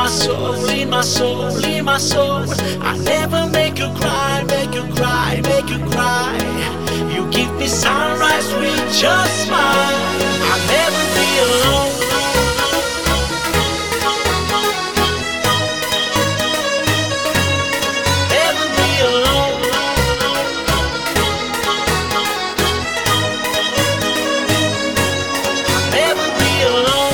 my soul, in my soul, in my soul. I never make you cry, make you cry, make you cry. You give me sunrise with your smile. I'll never be alone. Never be alone. I'll never be alone.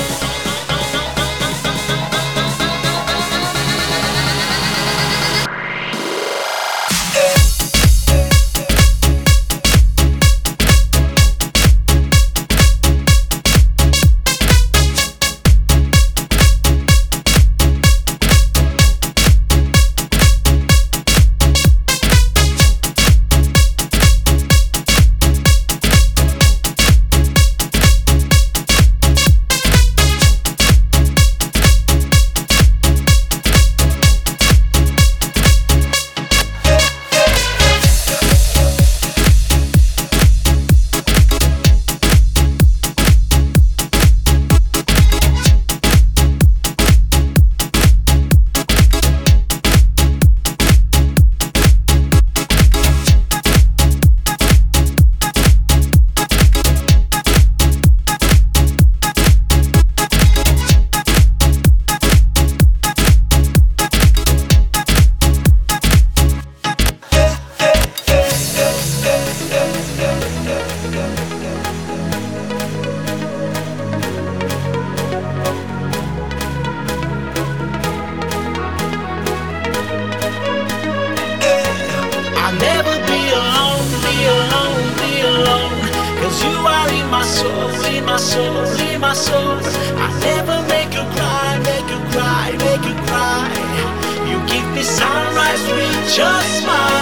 I'll never be alone, be alone, be alone. 'Cause you are in my soul, in my soul, in my soul. I never make you cry, make you cry, make you cry. You give me sunrise with your smile.